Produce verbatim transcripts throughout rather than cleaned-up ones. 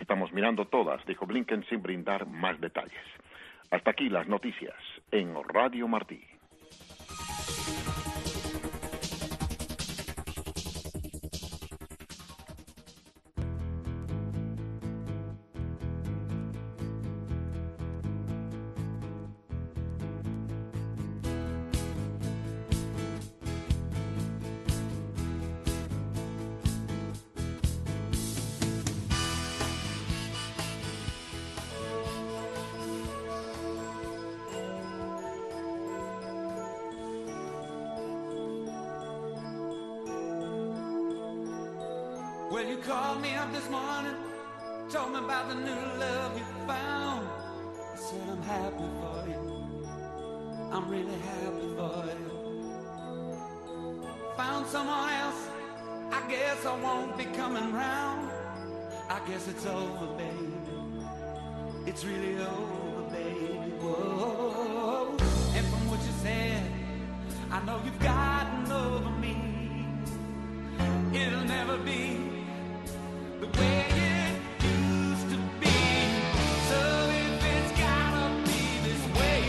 estamos mirando todas, dijo Blinken sin brindar más detalles. Hasta aquí las noticias en Radio Martí. Well, you called me up this morning, told me about the new love you found. I said I'm happy for you, I'm really happy for you. Found someone else, I guess I won't be coming round. I guess it's over, baby, it's really over, baby, whoa. And from what you said, I know you've gotten over me. It'll never be the way it used to be. So if it's gotta be this way,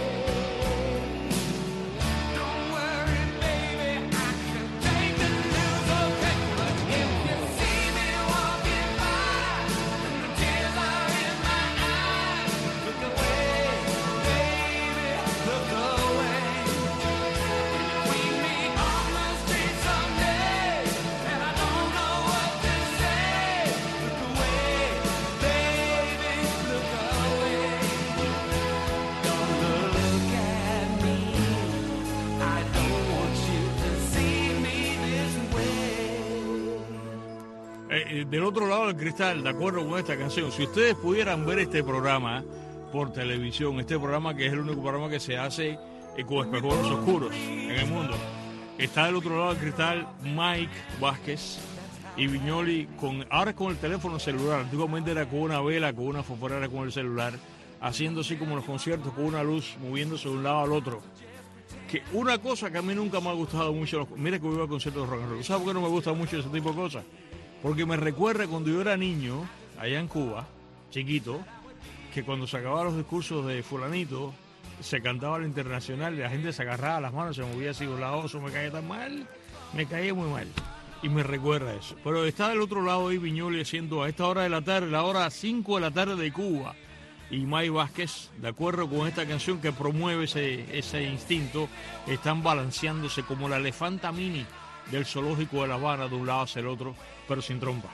don't worry, baby, I can take the news, okay? But if you see me walking by and the tears are in my eyes, look away, baby, look away. And if we meet on the street someday and I don't know what to say, look away, baby, look away. Don't look at me, I don't want you to see me this way. Eh, eh, del otro lado del cristal, de acuerdo con esta canción, si ustedes pudieran ver este programa por televisión, este programa que es el único programa que se hace eh, con espejuelos oscuros en el mundo, está del otro lado del cristal Mike Vázquez y Viñoli, con, ahora con el teléfono celular. Antiguamente era con una vela, con una fosforera, con el celular, haciendo así como los conciertos, con una luz, moviéndose de un lado al otro. Que una cosa que a mí nunca me ha gustado mucho, los- mira que voy a conciertos de rock and roll. ¿Sabes por qué no me gusta mucho ese tipo de cosas? Porque me recuerda cuando yo era niño, allá en Cuba, chiquito, que cuando se acababan los discursos de fulanito, se cantaba el internacional y la gente se agarraba las manos, se movía así de un lado, eso me caía tan mal, me caía muy mal. Y me recuerda eso. Pero está del otro lado ahí Viñoli haciendo a esta hora de la tarde, la hora cinco de la tarde de Cuba. Y Mike Vázquez, de acuerdo con esta canción que promueve ese, ese instinto, están balanceándose como la elefanta mini del zoológico de La Habana de un lado hacia el otro, pero sin trompa.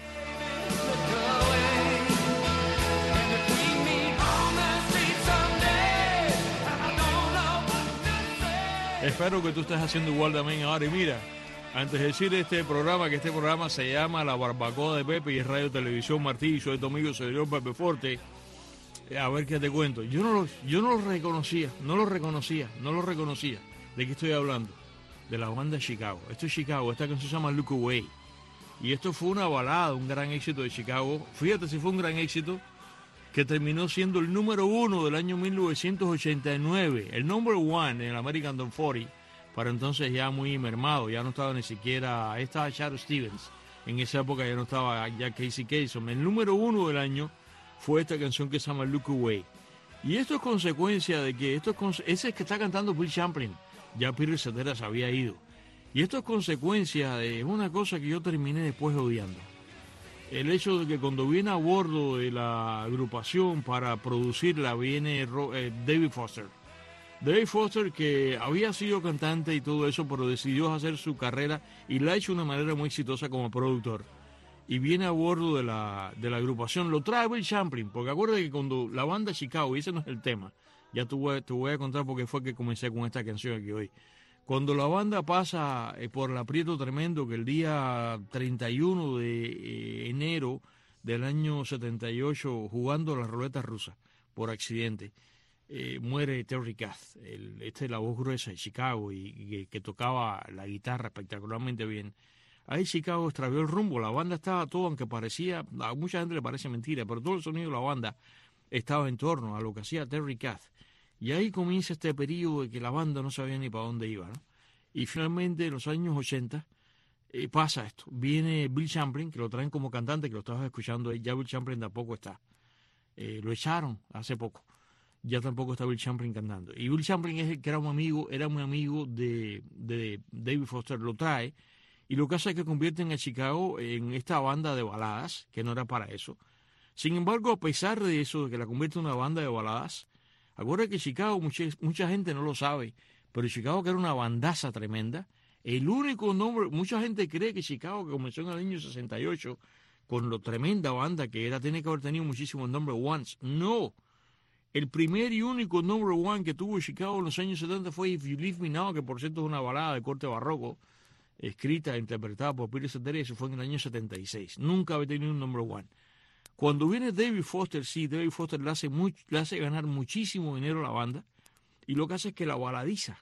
Espero que tú estés haciendo igual también ahora. Y mira, antes de decir este programa, que este programa se llama La Barbacoa de Pepe y es Radio Televisión Martí, soy tu amigo señor Pepe Forte. Eh, A ver qué te cuento. Yo no lo, yo no lo reconocía, no lo reconocía, no lo reconocía. ¿De qué estoy hablando? De la banda Chicago. Esto es Chicago, esta canción se llama Look Away. Y esto fue una balada, un gran éxito de Chicago. Fíjate si fue un gran éxito, que terminó siendo el número uno del año mil novecientos ochenta y nueve. El number one en el American Top cuarenta. Para entonces ya muy mermado, ya no estaba ni siquiera, ahí estaba Shadow Stevens. En esa época ya no estaba ya Casey Kasem. El número uno del año fue esta canción que se llama Look Away. Y esto es consecuencia de que, esto es conse- ese es que está cantando Bill Champlin. Ya Peter Cetera se había ido. Y esto es consecuencia de una cosa que yo terminé después odiando. El hecho de que cuando viene a bordo de la agrupación para producirla viene Ro- eh, David Foster. David Foster, que había sido cantante y todo eso, pero decidió hacer su carrera y la ha hecho de una manera muy exitosa como productor. Y viene a bordo de la, de la agrupación, lo trae Bill Champlin, porque acuérdate que cuando la banda Chicago, y ese no es el tema, ya te voy, te voy a contar porque fue que comencé con esta canción aquí hoy. Cuando la banda pasa eh, por el aprieto tremendo, que el día treinta y uno de eh, enero del año setenta y ocho, jugando la ruleta rusa por accidente, eh, muere Terry Kath, el, este es la voz gruesa de Chicago y, y que, que tocaba la guitarra espectacularmente bien. Ahí Chicago extravió el rumbo, la banda estaba todo, aunque parecía, a mucha gente le parece mentira, pero todo el sonido de la banda estaba en torno a lo que hacía Terry Kath. Y ahí comienza este periodo de que la banda no sabía ni para dónde iba, ¿no? Y finalmente en los años ochenta eh, pasa esto. Viene Bill Champlin, que lo traen como cantante, que lo estabas escuchando ahí. Ya Bill Champlin tampoco está. Eh, lo echaron hace poco. Ya tampoco está Bill Champlin cantando. Y Bill Champlin es el que era un amigo, era un amigo de, de David Foster, lo trae, y lo que hace es que convierten a Chicago en esta banda de baladas, que no era para eso. Sin embargo, a pesar de eso, de que la convierte en una banda de baladas, acuérdate que Chicago, mucha, mucha gente no lo sabe, pero Chicago, que era una bandaza tremenda, el único nombre, mucha gente cree que Chicago, que comenzó en el año sesenta y ocho, con lo tremenda banda que era, tiene que haber tenido muchísimos number ones. No. El primer y único number one que tuvo Chicago en los años setenta fue If You Leave Me Now, que por cierto es una balada de corte barroco, escrita e interpretada por Peter Cetera, y eso fue en el año setenta y seis. Nunca había tenido un number one. Cuando viene David Foster, sí, David Foster le hace, much, le hace ganar muchísimo dinero a la banda, y lo que hace es que la baladiza,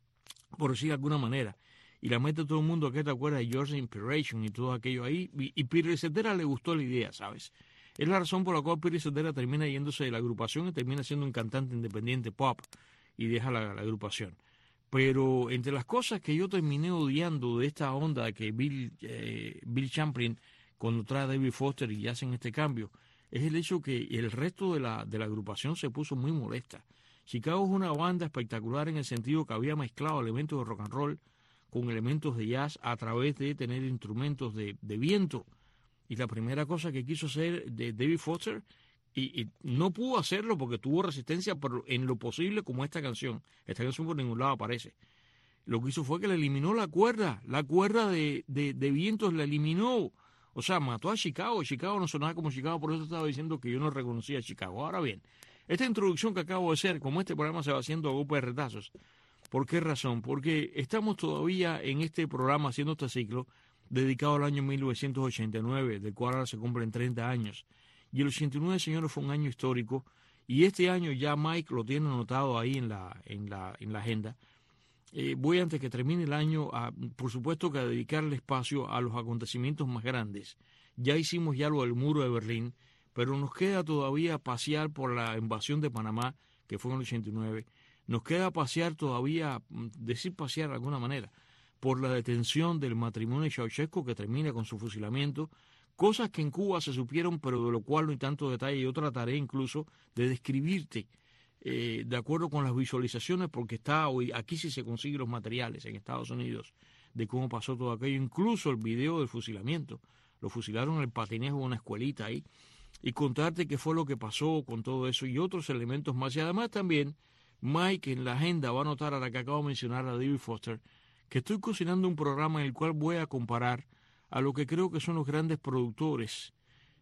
por decir de alguna manera, y la mete todo el mundo, que te acuerdas de George Inspiration y todo aquello ahí, y, y Peter Cetera le gustó la idea, ¿sabes? Es la razón por la cual Peter Cetera termina yéndose de la agrupación y termina siendo un cantante independiente pop y deja la, la agrupación. Pero entre las cosas que yo terminé odiando de esta onda de que Bill, eh, Bill Champlin, cuando trae a David Foster y hacen este cambio, es el hecho que el resto de la, de la agrupación se puso muy molesta. Chicago es una banda espectacular en el sentido que había mezclado elementos de rock and roll con elementos de jazz a través de tener instrumentos de, de viento. Y la primera cosa que quiso hacer de David Foster, y, y no pudo hacerlo porque tuvo resistencia, pero en lo posible, como esta canción. Esta canción por ningún lado aparece. Lo que hizo fue que le eliminó la cuerda, la cuerda de, de, de vientos la eliminó. O sea, mató a Chicago. Chicago no sonaba como Chicago, por eso estaba diciendo que yo no reconocía a Chicago. Ahora bien, esta introducción que acabo de hacer, como este programa se va haciendo a golpe de retazos, ¿por qué razón? Porque estamos todavía en este programa haciendo este ciclo dedicado al año mil novecientos ochenta y nueve, del cual ahora se cumplen treinta años. Y el ochenta y nueve, señores, fue un año histórico, y este año ya Mike lo tiene anotado ahí en la, en la, en la agenda. Eh, voy, antes que termine el año, a, por supuesto que a dedicarle espacio a los acontecimientos más grandes. Ya hicimos ya lo del muro de Berlín, pero nos queda todavía pasear por la invasión de Panamá, que fue en el ochenta y nueve. Nos queda pasear todavía, decir pasear de alguna manera, por la detención del matrimonio de Ceausescu, que termina con su fusilamiento, cosas que en Cuba se supieron, pero de lo cual no hay tanto detalle. Yo trataré incluso de describirte, eh, de acuerdo con las visualizaciones, porque está hoy, aquí sí se consiguen los materiales en Estados Unidos, de cómo pasó todo aquello, incluso el video del fusilamiento. Lo fusilaron en el patinejo de una escuelita ahí, y contarte qué fue lo que pasó con todo eso y otros elementos más. Y además también, Mike en la agenda va a notar, a la que acabo de mencionar, a David Foster, que estoy cocinando un programa en el cual voy a comparar a lo que creo que son los grandes productores,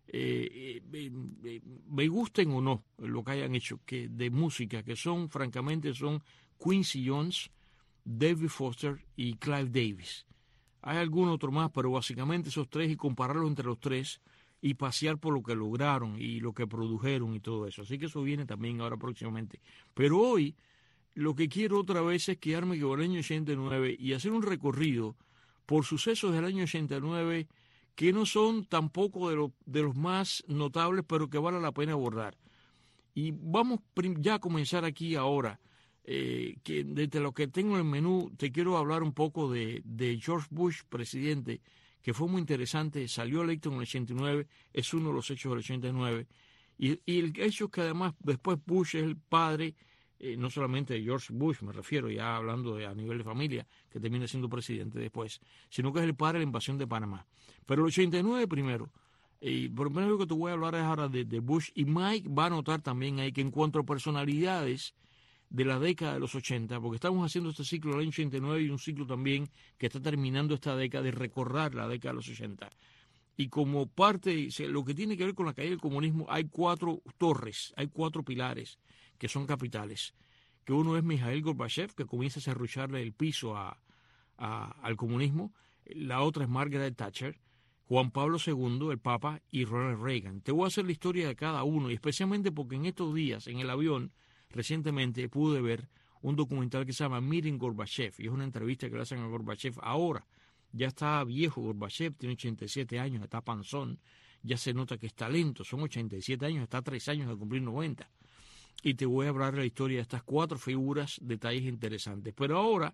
eh, eh, eh, me gusten o no lo que hayan hecho, que de música, que son, francamente, son Quincy Jones, David Foster y Clive Davis. Hay algún otro más, pero básicamente esos tres, y compararlos entre los tres y pasear por lo que lograron y lo que produjeron y todo eso. Así que eso viene también ahora próximamente. Pero hoy lo que quiero otra vez es quedarme con el año ochenta y nueve y hacer un recorrido por sucesos del año ochenta y nueve que no son tampoco de, lo, de los más notables, pero que vale la pena abordar. Y vamos ya a comenzar aquí ahora, eh, que desde lo que tengo en el menú te quiero hablar un poco de, de George Bush, presidente, que fue muy interesante, salió electo en el ochenta y nueve, es uno de los hechos del ochenta y nueve, y, y el hecho es que además después Bush es el padre, eh, no solamente de George Bush, me refiero ya hablando de, a nivel de familia, que termina siendo presidente después, sino que es el padre de la invasión de Panamá. Pero el ochenta y nueve primero, y por lo menos lo que te voy a hablar es ahora de, de Bush, y Mike va a notar también ahí que en cuanto a personalidades de la década de los ochenta, porque estamos haciendo este ciclo del año ochenta y nueve y un ciclo también que está terminando esta década de recordar la década de los ochenta. Y como parte, lo que tiene que ver con la caída del comunismo, hay cuatro torres, hay cuatro pilares que son capitales. Que uno es Mikhail Gorbachev, que comienza a serrucharle el piso a, a, al comunismo. La otra es Margaret Thatcher, Juan Pablo segundo, el Papa, y Ronald Reagan. Te voy a hacer la historia de cada uno, y especialmente porque en estos días, en el avión, recientemente pude ver un documental que se llama Meeting Gorbachev, y es una entrevista que le hacen a Gorbachev ahora. Ya está viejo Gorbachev, tiene ochenta y siete años, está panzón, ya se nota que está lento, son ochenta y siete años, está a tres años de cumplir noventa. Y te voy a hablar de la historia de estas cuatro figuras, detalles interesantes. Pero ahora,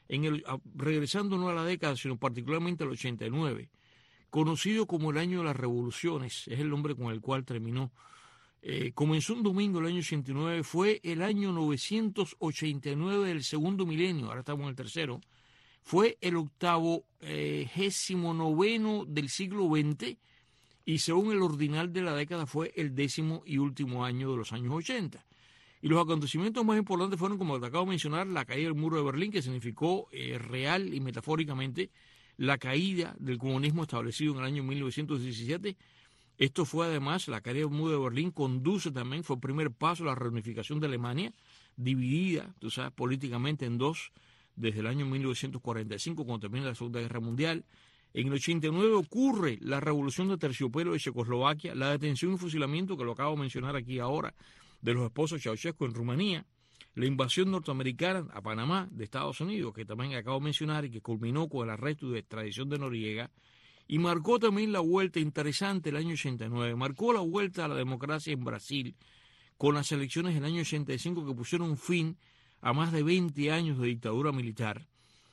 en el, a, regresando no a la década, sino particularmente al ochenta y nueve, conocido como el año de las revoluciones, es el nombre con el cual terminó. Eh, comenzó un domingo el año ochenta y nueve, fue el año novecientos ochenta y nueve del segundo milenio, ahora estamos en el tercero, fue el octavo eh, gésimo noveno del siglo veinte y según el ordinal de la década fue el décimo y último año de los años ochenta. Y los acontecimientos más importantes fueron, como te acabo de mencionar, la caída del muro de Berlín, que significó eh, real y metafóricamente la caída del comunismo establecido en el año mil novecientos diecisiete. Esto fue además, la caída del muro de Berlín conduce también, fue el primer paso a la reunificación de Alemania, dividida, tú sabes, políticamente en dos, desde el año mil novecientos cuarenta y cinco, cuando termina la Segunda Guerra Mundial. En el ochenta y nueve ocurre la revolución de terciopelo de Checoslovaquia, la detención y fusilamiento, que lo acabo de mencionar aquí ahora, de los esposos Ceausescu en Rumanía, la invasión norteamericana a Panamá de Estados Unidos, que también acabo de mencionar y que culminó con el arresto y extradición de Noriega, y marcó también la vuelta interesante el año ochenta y nueve, marcó la vuelta a la democracia en Brasil, con las elecciones del año ochenta y cinco que pusieron fin a más de veinte años de dictadura militar.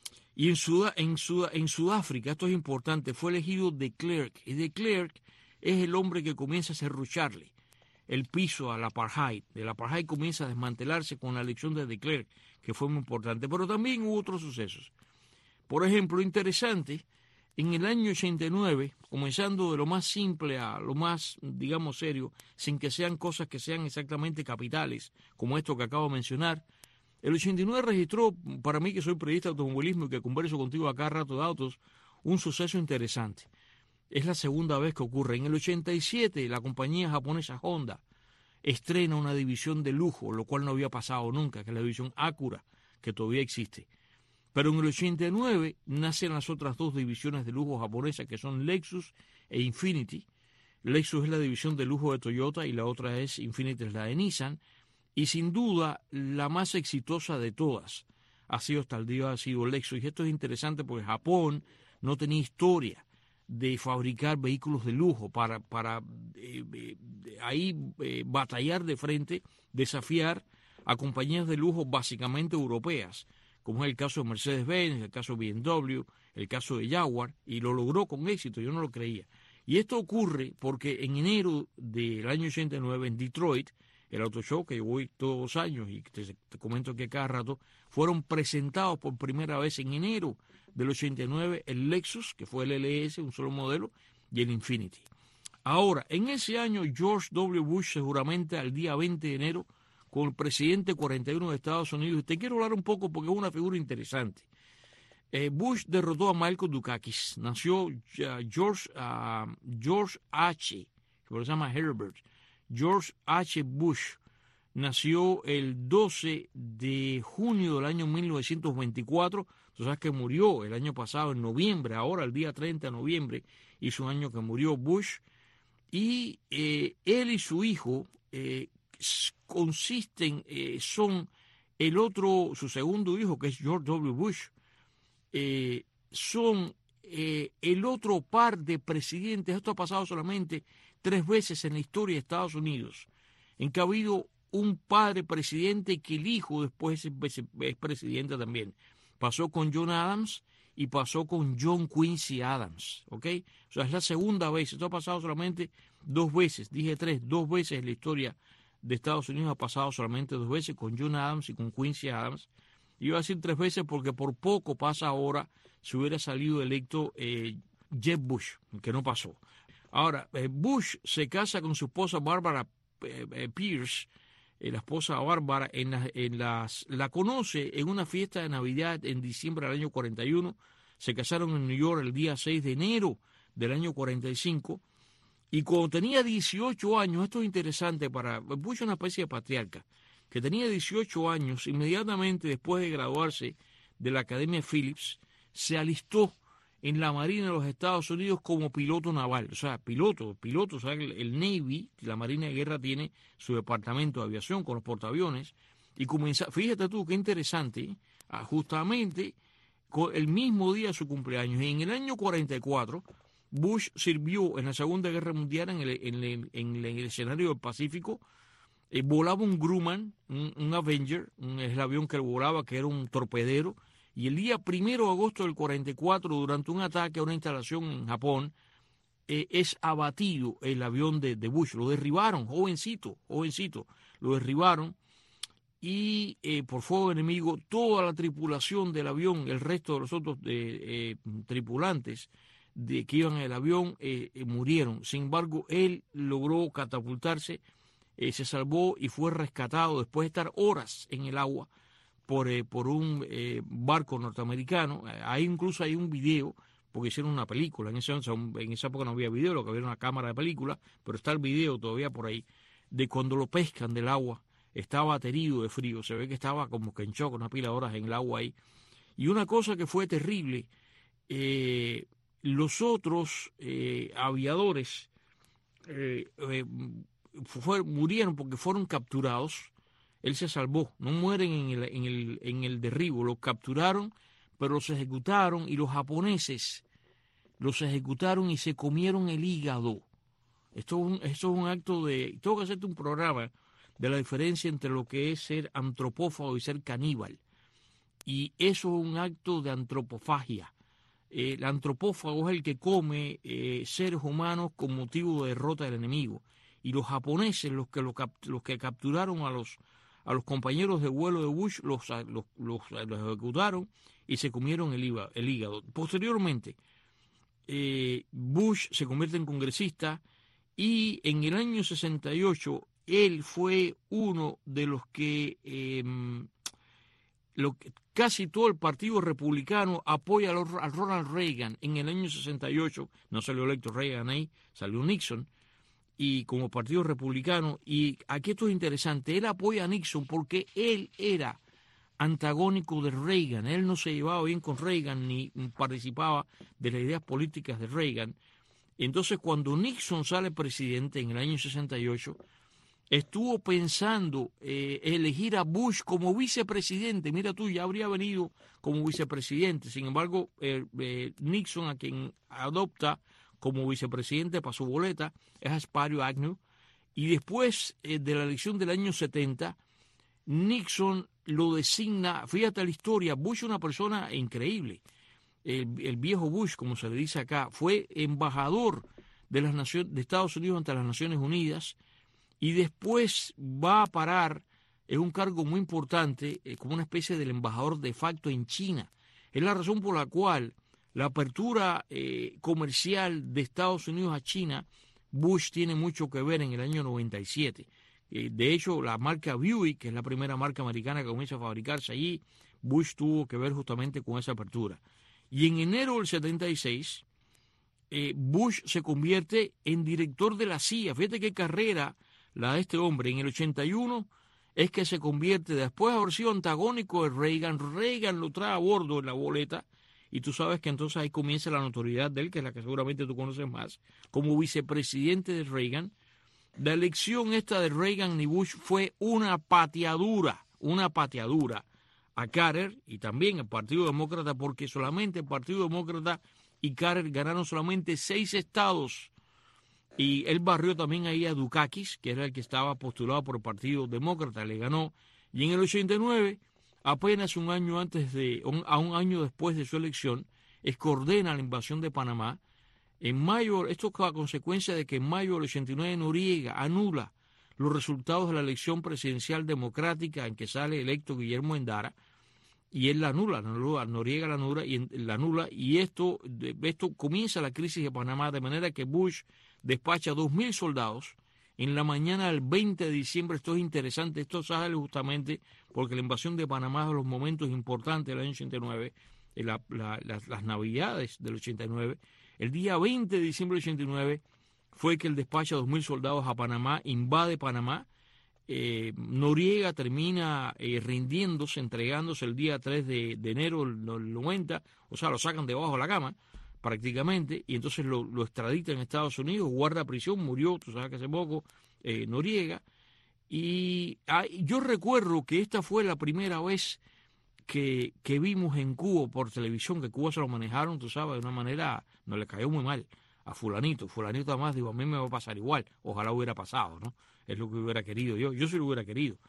Y en, Sudá, en, Sudá, en Sudáfrica, esto es importante, fue elegido de Klerk, y de Klerk es el hombre que comienza a cerrucharle el piso al apartheid. El apartheid comienza a desmantelarse con la elección de de Klerk, que fue muy importante, pero también hubo otros sucesos. Por ejemplo, interesante, en el año ochenta y nueve, comenzando de lo más simple a lo más, digamos, serio, sin que sean cosas que sean exactamente capitales, como esto que acabo de mencionar, el ochenta y nueve registró, para mí que soy periodista de automovilismo y que converso contigo a cada rato de autos, un suceso interesante. Es la segunda vez que ocurre. En el ochenta y siete, la compañía japonesa Honda estrena una división de lujo, lo cual no había pasado nunca, que es la división Acura, que todavía existe. Pero en el ochenta y nueve nacen las otras dos divisiones de lujo japonesas, que son Lexus e Infiniti. Lexus es la división de lujo de Toyota y la otra es Infiniti, es la de Nissan. Y sin duda, la más exitosa de todas ha sido hasta el día ha sido Lexus. Y esto es interesante porque Japón no tenía historia de fabricar vehículos de lujo para, para eh, eh, ahí eh, batallar de frente, desafiar a compañías de lujo básicamente europeas, como es el caso de Mercedes-Benz, el caso de B M W, el caso de Jaguar, y lo logró con éxito, yo no lo creía. Y esto ocurre porque en enero del año ochenta y nueve en Detroit, el auto show que yo voy todos los años y te, te comento que cada rato, fueron presentados por primera vez en enero del ochenta y nueve el Lexus, que fue el L S, un solo modelo, y el Infiniti. Ahora, en ese año George W. Bush seguramente al día veinte de enero, con el presidente cuarenta y uno de Estados Unidos, y te quiero hablar un poco porque es una figura interesante. Eh, Bush derrotó a Michael Dukakis, nació uh, George, uh, George H., que se llama Herbert, George H. Bush, nació el doce de junio del año mil novecientos veinticuatro, tú sabes que murió el año pasado en noviembre, ahora el día treinta de noviembre hizo un año que murió Bush, y eh, él y su hijo eh, consisten, eh, son el otro, su segundo hijo, que es George W. Bush, eh, son eh, el otro par de presidentes. Esto ha pasado solamente tres veces en la historia de Estados Unidos, en que ha habido un padre presidente que el hijo después es, es presidente también. Pasó con John Adams y pasó con John Quincy Adams, ¿ok? O sea, es la segunda vez. Esto ha pasado solamente dos veces, dije tres, dos veces en la historia de Estados Unidos ha pasado solamente dos veces, con John Adams y con Quincy Adams. Iba a decir tres veces porque por poco pasa ahora si hubiera salido electo eh, Jeb Bush, que no pasó. Ahora, eh, Bush se casa con su esposa Barbara eh, eh, Pierce, eh, la esposa Bárbara, en, la, en las, la conoce en una fiesta de Navidad en diciembre del año cuarenta y uno. Se casaron en New York el día seis de enero del año cuarenta y cinco. Y cuando tenía dieciocho años, esto es interesante para Bush, una especie de patriarca, que tenía dieciocho años, inmediatamente después de graduarse de la Academia Phillips, se alistó en la Marina de los Estados Unidos como piloto naval. O sea, piloto, piloto, o sea, el, el Navy, la Marina de Guerra tiene su departamento de aviación con los portaaviones, y comenzó, fíjate tú qué interesante, justamente el mismo día de su cumpleaños. Y en el año cuarenta y cuatro, Bush sirvió en la Segunda Guerra Mundial en el, en el, en el escenario del Pacífico. Eh, volaba un Grumman, un, un Avenger, un, es el avión que él volaba, que era un torpedero, Y el día primero de agosto del cuarenta y cuatro, durante un ataque a una instalación en Japón, eh, es abatido el avión de, de Bush. Lo derribaron, jovencito, jovencito, lo derribaron. Y eh, por fuego enemigo, toda la tripulación del avión, el resto de los otros eh, eh, tripulantes de que iban en el avión eh, eh, murieron. Sin embargo, él logró catapultarse, eh, se salvó y fue rescatado después de estar horas en el agua por, eh, por un eh, barco norteamericano. Ahí incluso hay un video, porque hicieron una película. En esa, en esa época no había video, lo que había era una cámara de película, pero está el video todavía por ahí, de cuando lo pescan del agua. Estaba aterido de frío, se ve que estaba como que en shock, una pila de horas en el agua ahí. Y una cosa que fue terrible, eh, los otros eh, aviadores eh, eh, fue, murieron porque fueron capturados. Él se salvó, no mueren en el, en el, en el derribo, los capturaron, pero los ejecutaron y los japoneses los ejecutaron y se comieron el hígado. Esto es un, esto es un acto de... Tengo que hacerte un programa de la diferencia entre lo que es ser antropófago y ser caníbal. Y eso es un acto de antropofagia. Eh, el antropófago es el que come eh, seres humanos con motivo de derrota del enemigo. Y los japoneses, los que, lo cap los que capturaron a los, a los compañeros de vuelo de Bush, los, los, los, los ejecutaron y se comieron el, iba, el hígado. Posteriormente, eh, Bush se convierte en congresista y en el año sesenta y ocho él fue uno de los que, eh, lo que casi todo el partido republicano apoya a, los, a Ronald Reagan. En el año sesenta y ocho no salió electo Reagan ahí, salió Nixon, y como partido republicano, y aquí esto es interesante, él apoya a Nixon porque él era antagónico de Reagan, él no se llevaba bien con Reagan ni participaba de las ideas políticas de Reagan. Entonces cuando Nixon sale presidente en el año sesenta y ocho, estuvo pensando eh, elegir a Bush como vicepresidente. Mira tú, ya habría venido como vicepresidente. Sin embargo, eh, eh, Nixon, a quien adopta como vicepresidente para su boleta, es a Spiro Agnew. Y después eh, de la elección del año setenta, Nixon lo designa, fíjate la historia, Bush es una persona increíble. El, el viejo Bush, como se le dice acá, fue embajador de, las naciones, de Estados Unidos ante las Naciones Unidas, y después va a parar en un cargo muy importante, eh, como una especie del embajador de facto en China. Es la razón por la cual la apertura eh, comercial de Estados Unidos a China, Bush tiene mucho que ver en el año noventa y siete. Eh, de hecho, la marca Buick, que es la primera marca americana que comienza a fabricarse allí, Bush tuvo que ver justamente con esa apertura. Y en enero del setenta y seis, eh, Bush se convierte en director de la C I A. Fíjate qué carrera la de este hombre. En el ochenta y uno es que se convierte, después de haber sido antagónico de Reagan, Reagan lo trae a bordo en la boleta, y tú sabes que entonces ahí comienza la notoriedad de él, que es la que seguramente tú conoces más, como vicepresidente de Reagan. La elección esta de Reagan y Bush fue una pateadura, una pateadura a Carter y también al Partido Demócrata, porque solamente el Partido Demócrata y Carter ganaron solamente seis estados. Y él barrió también ahí a Dukakis, que era el que estaba postulado por el Partido Demócrata, le ganó. Y en el ochenta y nueve, apenas un año antes de, un, a un año después de su elección, es que ordena la invasión de Panamá. En mayo, esto es a consecuencia de que en mayo del ochenta y nueve Noriega anula los resultados de la elección presidencial democrática en que sale electo Guillermo Endara, y él la anula, anula Noriega la anula, y la anula, y esto, esto comienza la crisis de Panamá, de manera que Bush despacha dos mil soldados en la mañana del veinte de diciembre. Esto es interesante, esto sale justamente porque la invasión de Panamá es de los momentos importantes del año ochenta y nueve, la, la, las, las navidades del ochenta y nueve. El día veinte de diciembre del ochenta y nueve fue que él despacha dos mil soldados a Panamá, invade Panamá. Eh, Noriega termina eh, rindiéndose, entregándose el día tres de, de enero del noventa, o sea, lo sacan debajo de la cama prácticamente, y entonces lo, lo extraditan en Estados Unidos, guarda prisión, murió, tú sabes que hace poco, eh, Noriega. Y ah, yo recuerdo que esta fue la primera vez que, que vimos en Cuba por televisión, que Cuba se lo manejaron, tú sabes, de una manera, no le cayó muy mal a fulanito, fulanito además, digo, a mí me va a pasar igual, ojalá hubiera pasado, ¿no? Es lo que hubiera querido yo, yo sí lo hubiera querido.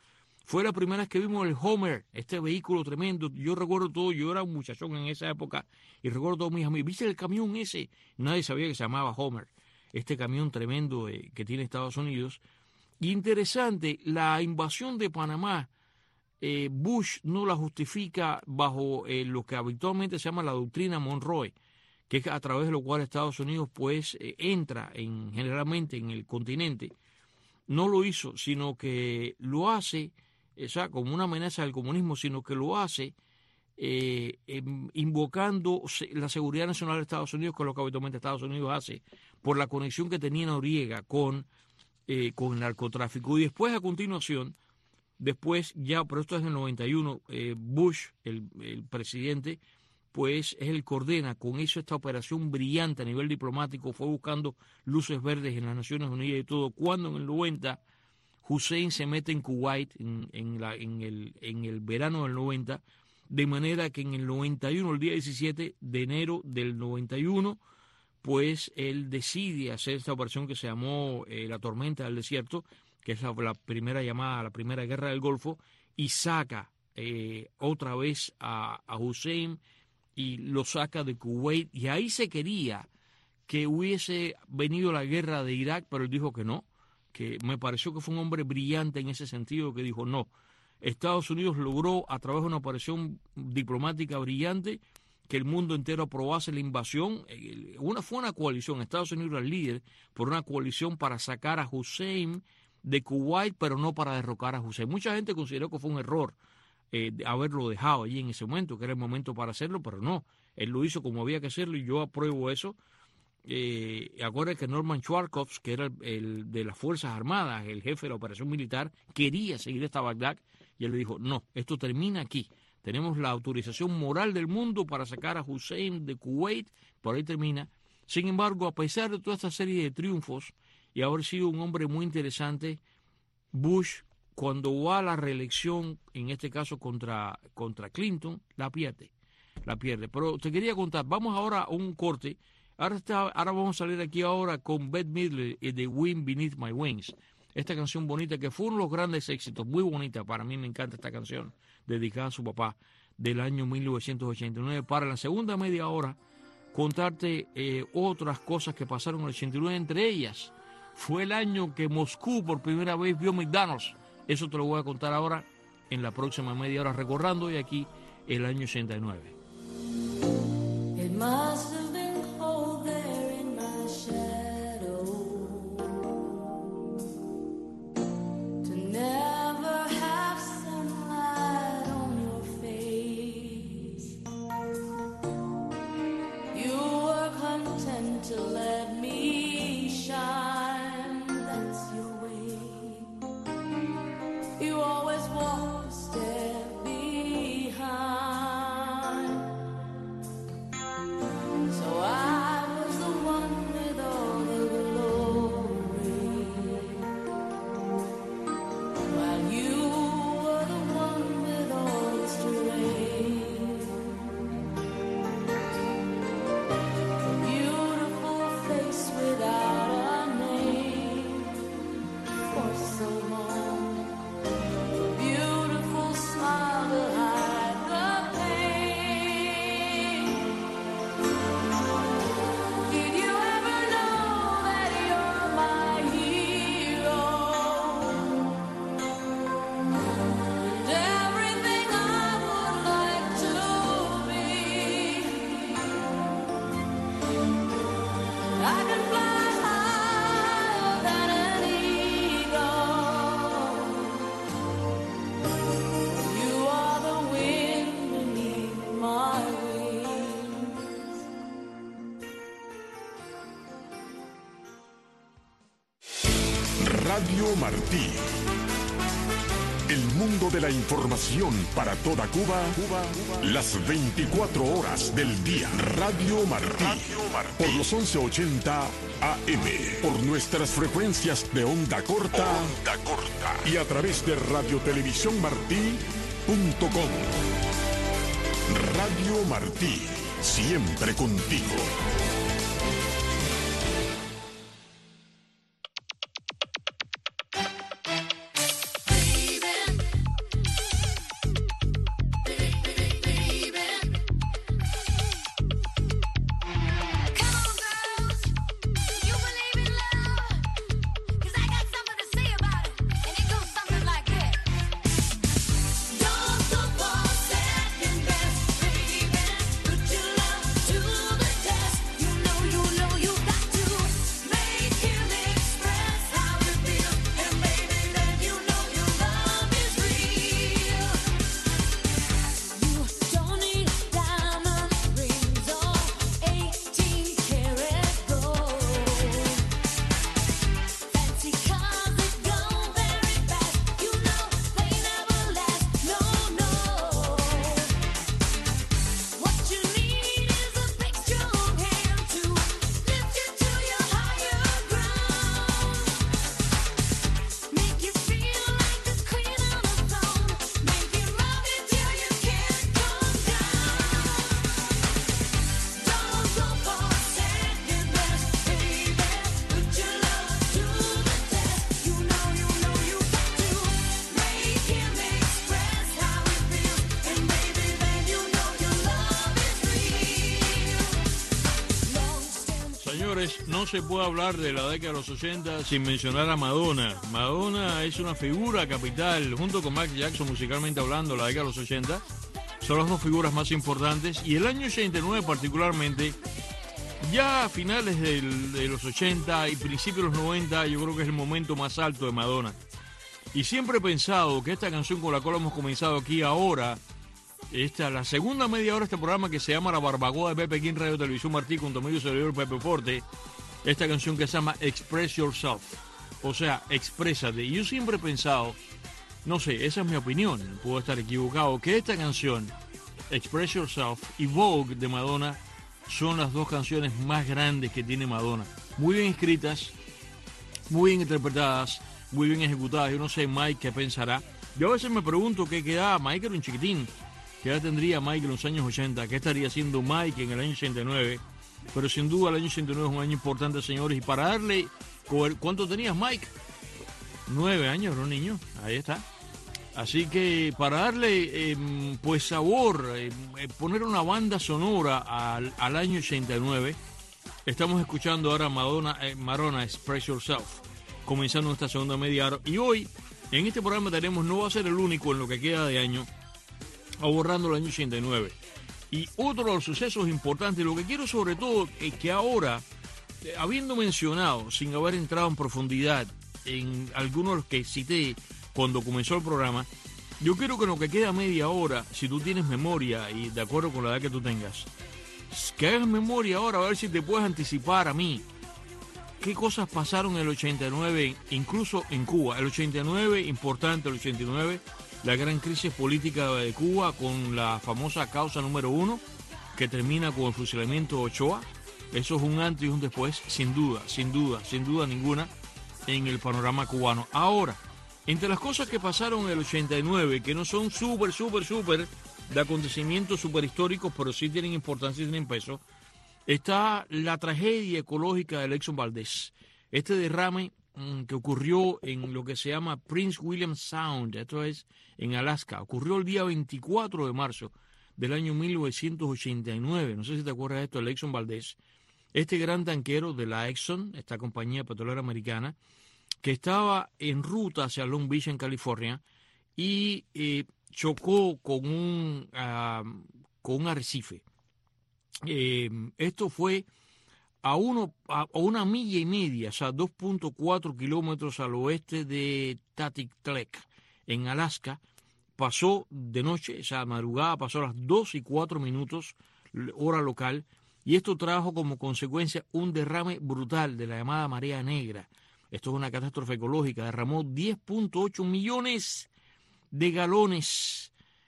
Fue la primera vez que vimos el Homer, este vehículo tremendo. Yo recuerdo todo, yo era un muchachón en esa época y recuerdo todos mis amigos. ¿Viste el camión ese? Nadie sabía que se llamaba Homer. Este camión tremendo eh, que tiene Estados Unidos. Y interesante, la invasión de Panamá, eh, Bush no la justifica bajo eh, lo que habitualmente se llama la doctrina Monroe, que es a través de lo cual Estados Unidos pues eh, entra en, generalmente en el continente. No lo hizo, sino que lo hace, o sea, como una amenaza del comunismo, sino que lo hace eh, eh, invocando la seguridad nacional de Estados Unidos, que es lo que habitualmente Estados Unidos hace, por la conexión que tenía Noriega con, eh, con el narcotráfico. Y después, a continuación, después ya, pero esto es en el noventa y uno, eh, Bush, el, el presidente, pues es el que ordena, con eso esta operación brillante a nivel diplomático, fue buscando luces verdes en las Naciones Unidas y todo, cuando en el noventa Hussein se mete en Kuwait en, en, la, en, el, en el verano del noventa, de manera que en el noventa y uno, el día diecisiete de enero del noventa y uno, pues él decide hacer esta operación que se llamó eh, la Tormenta del Desierto, que es la, la primera llamada, la primera guerra del Golfo, y saca eh, otra vez a, a Hussein y lo saca de Kuwait, y ahí se quería que hubiese venido la guerra de Irak, pero él dijo que no, que me pareció que fue un hombre brillante en ese sentido, que dijo no. Estados Unidos logró, a través de una operación diplomática brillante, que el mundo entero aprobase la invasión. Una, fue una coalición, Estados Unidos era el líder, por una coalición para sacar a Hussein de Kuwait, pero no para derrocar a Hussein. Mucha gente consideró que fue un error eh, de haberlo dejado allí en ese momento, que era el momento para hacerlo, pero no. Él lo hizo como había que hacerlo y yo apruebo eso. Eh, acuérdense que Norman Schwarzkopf, que era el, el de las Fuerzas Armadas, el jefe de la operación militar, quería seguir hasta Bagdad, y él le dijo, no, esto termina aquí. Tenemos la autorización moral del mundo para sacar a Hussein de Kuwait, por ahí termina. Sin embargo, a pesar de toda esta serie de triunfos y haber sido un hombre muy interesante, Bush, cuando va a la reelección, en este caso contra, contra Clinton, la pierde, la pierde. Pero te quería contar, vamos ahora a un corte. Ahora, está, ahora vamos a salir aquí ahora con Bette Midler y The Wind Beneath My Wings. Esta canción bonita que fue uno de los grandes éxitos, muy bonita, para mí me encanta esta canción, dedicada a su papá, del año mil novecientos ochenta y nueve. Para la segunda media hora, contarte eh, otras cosas que pasaron en el ochenta y nueve, entre ellas fue el año que Moscú por primera vez vio McDonald's. Eso te lo voy a contar ahora en la próxima media hora, recordando hoy aquí el año ochenta y nueve. It must have been cold there in my shadow to never have sunlight on your face. You were content to let me shine, that's your way. You always walk a step behind. So I was the one with all the glory, while you were the one with all the strength. A beautiful face without a name for so long. A beautiful smile to hide the pain. Did you ever know that you're my hero? And everything I would like to be. I can fly higher than an eagle. You are the wind beneath my wings. Radio Martí. El mundo de la información para toda Cuba, Cuba, las veinticuatro horas del día. Radio Martí. Por los once ochenta A M. Por nuestras frecuencias de onda corta. Onda corta. Y a través de radiotelevisión martí punto com. Radio Martí. Siempre contigo. no se puede hablar de la década de los ochenta sin mencionar a Madonna. Madonna es una figura capital, junto con Michael Jackson, musicalmente hablando, la década de los ochenta. Son las dos figuras más importantes. Y el año ochenta y nueve particularmente, ya a finales del, de los ochenta y principios de los noventa, yo creo que es el momento más alto de Madonna. Y siempre he pensado que esta canción con la cual hemos comenzado aquí ahora, esta, la segunda media hora de este programa que se llama La Barbacoa de Pepe aquí en Radio Televisión Martí con tu amigo servidor Pepe Forte, esta canción que se llama Express Yourself, o sea, exprésate. Y yo siempre he pensado, no sé, esa es mi opinión, puedo estar equivocado, que esta canción, Express Yourself y Vogue de Madonna, son las dos canciones más grandes que tiene Madonna. Muy bien escritas, muy bien interpretadas, muy bien ejecutadas. Yo no sé, Mike, qué pensará. Yo a veces me pregunto qué queda. Mike era un chiquitín. ¿Qué edad tendría Mike en los años ochenta? ¿Qué estaría haciendo Mike en el año ochenta y nueve? Pero sin duda el año ochenta y nueve es un año importante, señores. Y para darle... ¿Cuánto tenías, Mike? Nueve años, era un niño. Ahí está. Así que para darle eh, pues sabor, eh, poner una banda sonora al, al año ochenta y nueve, estamos escuchando ahora Madonna, eh, Madonna Express Yourself, comenzando esta segunda media hora. Y hoy, en este programa tenemos, no va a ser el único en lo que queda de año, abordando el año ochenta y nueve. Y otro de los sucesos importantes, lo que quiero sobre todo es que ahora, eh, habiendo mencionado, sin haber entrado en profundidad en algunos de los que cité cuando comenzó el programa, yo quiero que en lo que queda media hora, si tú tienes memoria y de acuerdo con la edad que tú tengas, que hagas memoria ahora, a ver si te puedes anticipar a mí qué cosas pasaron en el ochenta y nueve, incluso en Cuba. El ochenta y nueve, importante el ochenta y nueve, la gran crisis política de Cuba con la famosa causa número uno, que termina con el fusilamiento de Ochoa. Eso es un antes y un después, sin duda, sin duda, sin duda ninguna, en el panorama cubano. Ahora, entre las cosas que pasaron en el ochenta y nueve, que no son súper, súper, súper de acontecimientos súper históricos, pero sí tienen importancia y tienen peso, está la tragedia ecológica del Exxon Valdez. Este derrame mmm, que ocurrió en lo que se llama Prince William Sound, esto es en Alaska, ocurrió el día veinticuatro de marzo del año mil novecientos ochenta y nueve. No sé si te acuerdas de esto, el Exxon Valdez. Este gran tanquero de la Exxon, esta compañía petrolera americana, que estaba en ruta hacia Long Beach, en California, y eh, chocó con un, uh, con un arrecife. Eh, esto fue a, uno, a una milla y media, o sea, dos punto cuatro kilómetros al oeste de Tiktaalik, en Alaska. Pasó de noche, o sea, madrugada, pasó a las dos y cuatro minutos, hora local, y esto trajo como consecuencia un derrame brutal de la llamada marea negra. Esto es una catástrofe ecológica. Derramó diez punto ocho millones de galones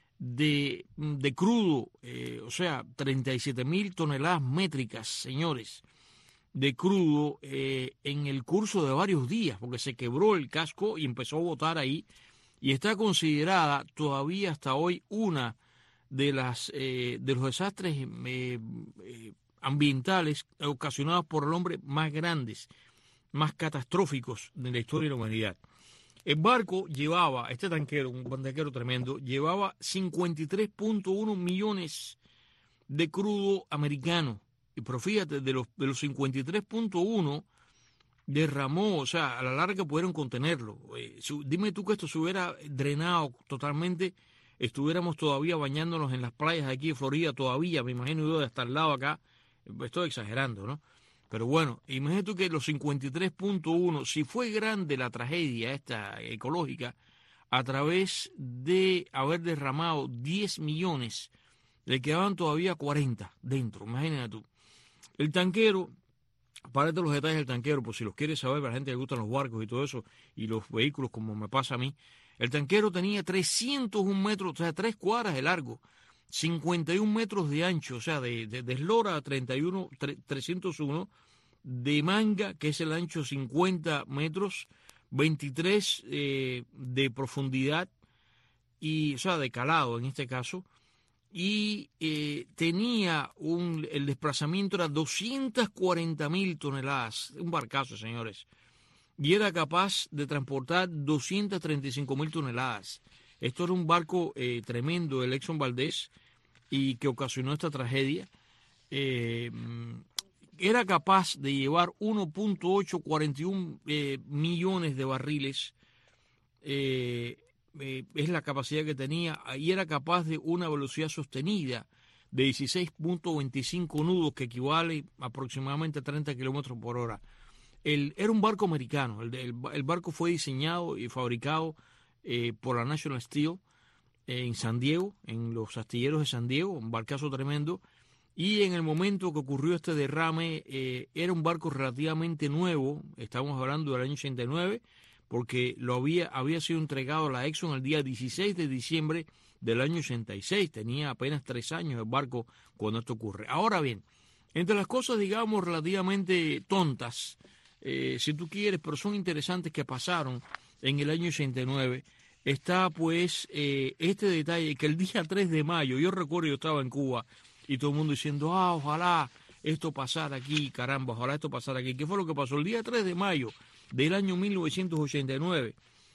de, de crudo, eh, o sea, treinta y siete mil toneladas métricas, señores, de crudo eh, en el curso de varios días, porque se quebró el casco y empezó a botar ahí, y está considerada todavía hasta hoy una de las eh, de los desastres eh, eh, ambientales ocasionados por el hombre más grandes, más catastróficos de la historia de la humanidad. El barco llevaba, este tanquero, un tanquero tremendo, llevaba cincuenta y tres punto uno millones de crudo americano. Y pero fíjate, de los, de los cincuenta y tres punto uno derramó, o sea, a la larga pudieron contenerlo. Eh, su, dime tú que esto se hubiera drenado totalmente, estuviéramos todavía bañándonos en las playas de aquí de Florida, todavía, me imagino yo de hasta el lado acá, estoy exagerando, ¿no? Pero bueno, imagínate tú que los cincuenta y tres punto uno, si fue grande la tragedia esta ecológica, a través de haber derramado diez millones, le quedaban todavía cuarenta dentro, imagínate tú. El tanquero, párate los detalles del tanquero, por si los quieres saber, para la gente que le gustan los barcos y todo eso, y los vehículos como me pasa a mí. El tanquero tenía trescientos un metros, o sea, tres cuadras de largo, cincuenta y un metros de ancho, o sea, de, de, de eslora a treinta y uno, trescientos uno, de manga, que es el ancho cincuenta metros, veintitrés eh, de profundidad, y, o sea, de calado en este caso, y eh, tenía un, el desplazamiento era doscientas cuarenta mil toneladas, un barcazo, señores, y era capaz de transportar doscientas treinta y cinco mil toneladas. Esto era un barco eh, tremendo, el Exxon Valdez, y que ocasionó esta tragedia. Eh, era capaz de llevar uno punto ochocientos cuarenta y uno eh, millones de barriles, eh, eh, es la capacidad que tenía, y era capaz de una velocidad sostenida de dieciséis punto veinticinco nudos, que equivale aproximadamente a treinta kilómetros por hora. El, era un barco americano, el, el, el barco fue diseñado y fabricado eh, por la National Steel eh, en San Diego, en los astilleros de San Diego, un barcazo tremendo. Y en el momento que ocurrió este derrame, eh, era un barco relativamente nuevo, estamos hablando del año ochenta y nueve, porque lo había, había sido entregado a la Exxon el día dieciséis de diciembre del año ochenta y seis, tenía apenas tres años el barco cuando esto ocurre. Ahora bien, entre las cosas, digamos, relativamente tontas, eh, si tú quieres, pero son interesantes, que pasaron en el año ochenta y nueve, está pues eh, este detalle, que el día tres de mayo, yo recuerdo, yo estaba en Cuba, y todo el mundo diciendo, ah, ojalá esto pasara aquí, caramba, ojalá esto pasara aquí. ¿Qué fue lo que pasó? El día tres de mayo del año mil novecientos ochenta y nueve,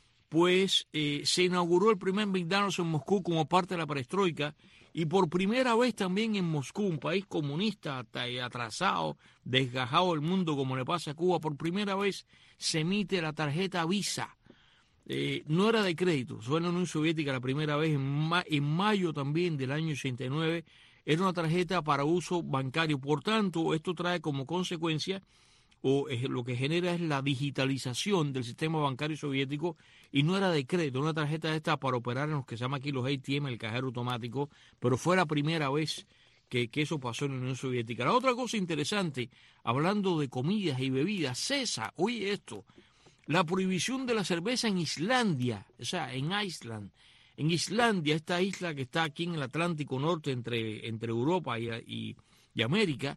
pues eh, se inauguró el primer McDonald's en Moscú como parte de la perestroika, y por primera vez también en Moscú, un país comunista atrasado, desgajado del mundo como le pasa a Cuba, por primera vez se emite la tarjeta Visa. Eh, no era de crédito, fue en la Unión Soviética la primera vez, en, ma en mayo también del año ochenta y nueve, era una tarjeta para uso bancario. Por tanto, esto trae como consecuencia, o es, lo que genera es la digitalización del sistema bancario soviético, y no era de crédito, una tarjeta esta para operar en los que se llama aquí los A T M, el cajero automático, pero fue la primera vez que, que eso pasó en la Unión Soviética. La otra cosa interesante, hablando de comidas y bebidas, cesa, oye esto, la prohibición de la cerveza en Islandia, o sea, en Iceland. En Islandia, esta isla que está aquí en el Atlántico Norte entre, entre Europa y, y, y América,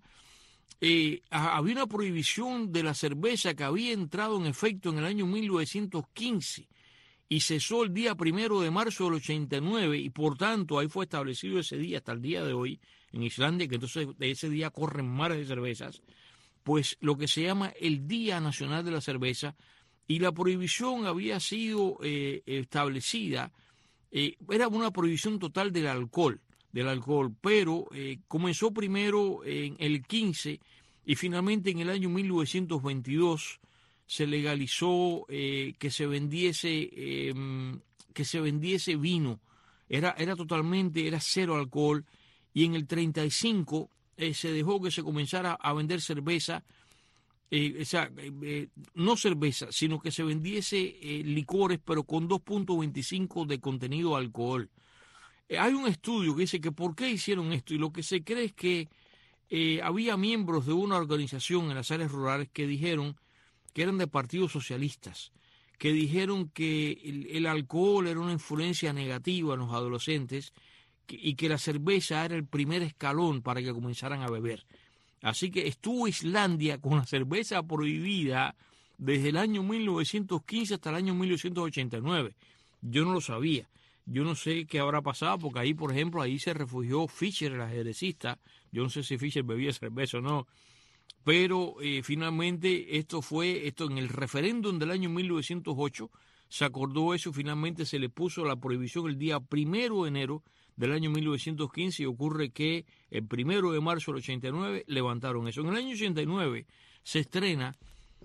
eh, había una prohibición de la cerveza que había entrado en efecto en el año mil novecientos quince y cesó el día primero de marzo del ochenta y nueve, y por tanto ahí fue establecido ese día hasta el día de hoy en Islandia, que entonces de ese día corren mares de cervezas, pues lo que se llama el Día Nacional de la Cerveza, y la prohibición había sido eh, establecida. Eh, era una prohibición total del alcohol, del alcohol, pero eh, comenzó primero en el quince y finalmente en el año mil novecientos veintidós se legalizó eh, que se vendiese eh, que se vendiese vino. Era, era totalmente, era cero alcohol, y en el treinta y cinco eh, se dejó que se comenzara a vender cerveza. Eh, o sea, eh, eh, no cerveza, sino que se vendiese eh, licores, pero con dos punto veinticinco de contenido de alcohol. Eh, hay un estudio que dice que por qué hicieron esto, y lo que se cree es que eh, había miembros de una organización en las áreas rurales que dijeron que eran de partidos socialistas, que dijeron que el, el alcohol era una influencia negativa en los adolescentes, que, y que la cerveza era el primer escalón para que comenzaran a beber. Así que estuvo Islandia con la cerveza prohibida desde el año mil novecientos quince hasta el año mil novecientos ochenta y nueve. Yo no lo sabía. Yo no sé qué habrá pasado, porque ahí, por ejemplo, ahí se refugió Fischer, el ajedrecista. Yo no sé si Fischer bebía cerveza o no. Pero eh, finalmente esto fue, esto en el referéndum del año mil novecientos ocho, se acordó eso, y finalmente se le puso la prohibición el día primero de enero del año mil novecientos quince, y ocurre que el primero de marzo del ochenta y nueve levantaron eso. En el año ochenta y nueve se estrena,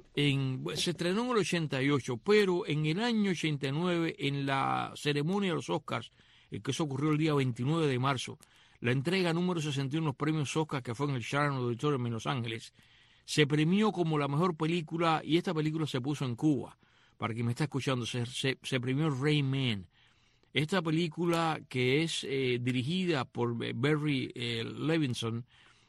en, se estrenó en el ochenta y ocho, pero en el año ochenta y nueve, en la ceremonia de los Oscars, eh, que eso ocurrió el día veintinueve de marzo, la entrega número sesenta y uno de los premios Oscar, que fue en el Sharon Auditorium en Los Ángeles, se premió como la mejor película, y esta película se puso en Cuba, para quien me está escuchando, se, se, se premió Rain Man. Esta película, que es eh, dirigida por Barry eh, Levinson,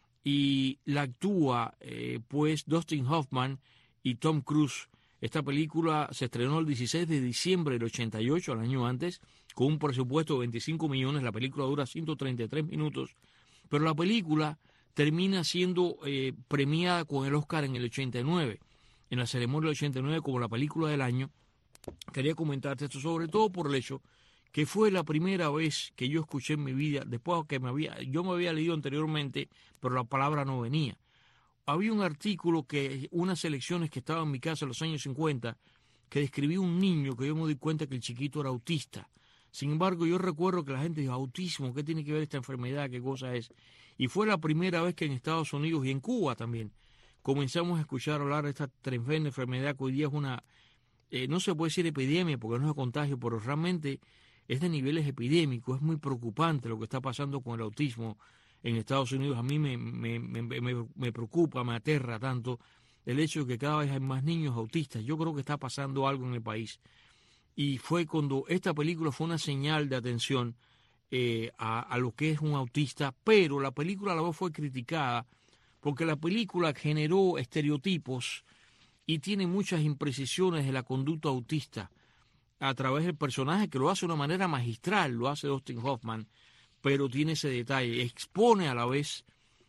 y la actúa eh, pues Dustin Hoffman y Tom Cruise. Esta película se estrenó el dieciséis de diciembre del ochenta y ocho, al año antes, con un presupuesto de veinticinco millones. La película dura ciento treinta y tres minutos, pero la película termina siendo eh, premiada con el Oscar en el ochenta y nueve, en la ceremonia del ochenta y nueve, como la película del año. Quería comentarte esto, sobre todo por el hecho que fue la primera vez que yo escuché en mi vida, después que me había, yo me había leído anteriormente, pero la palabra no venía. Había un artículo, que unas elecciones que estaban en mi casa en los años cincuenta, que describía un niño, que yo me di cuenta que el chiquito era autista. Sin embargo, yo recuerdo que la gente dijo, autismo, ¿qué tiene que ver esta enfermedad? ¿Qué cosa es? Y fue la primera vez que en Estados Unidos y en Cuba también comenzamos a escuchar hablar de esta tremenda enfermedad que hoy día es una, eh, no se puede decir epidemia porque no es de contagio, pero realmente es de niveles epidémicos. Es muy preocupante lo que está pasando con el autismo en Estados Unidos. A mí me, me, me, me, me preocupa, me aterra tanto el hecho de que cada vez hay más niños autistas. Yo creo que está pasando algo en el país. Y fue cuando esta película fue una señal de atención eh, a, a lo que es un autista, pero la película a la vez fue criticada porque la película generó estereotipos y tiene muchas imprecisiones de la conducta autista a través del personaje, que lo hace de una manera magistral, lo hace Dustin Hoffman, pero tiene ese detalle, expone a la vez